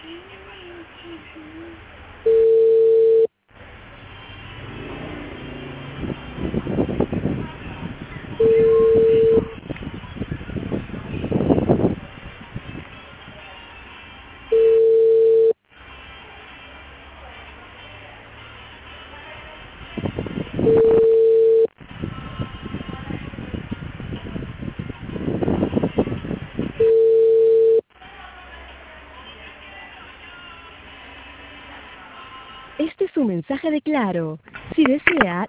Este es un mensaje de Claro. Si desea,